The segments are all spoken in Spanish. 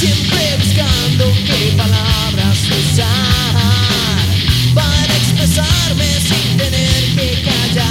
siempre buscando qué palabras usar para expresarme sin tener que callar.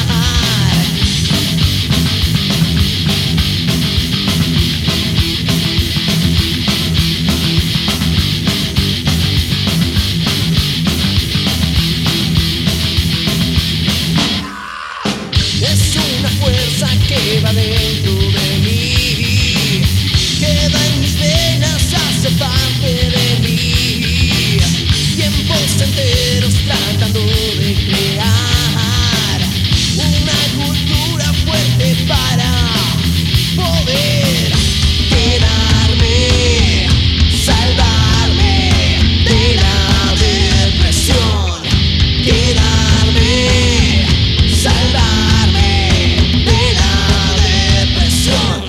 Es una fuerza que va dentro de mí, queda en mis venas, hace parte de mí. Tiempos enteros tratando de crear una cultura fuerte para poder quedarme, salvarme de la depresión, quedarme, salvarme de la depresión.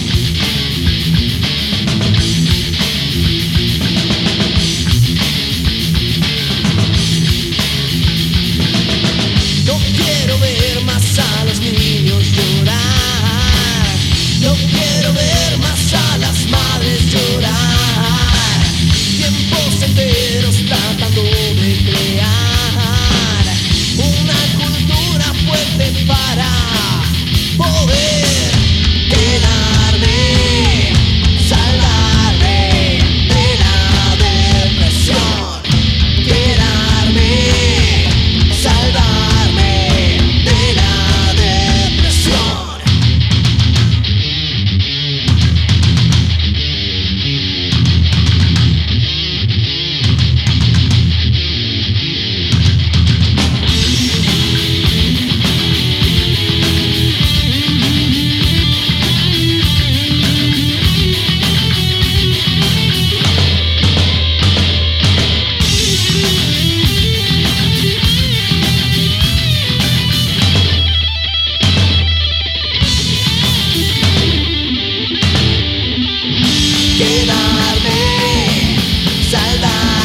No quiero ver más a los niños llorar, no quiero ver más a las madres llorar. Tiempos enteros tratando de crear una cultura fuerte para poder quedarme, salvarme de la depresión, quedarme, salvarme de la depresión. Quedarme, salvar.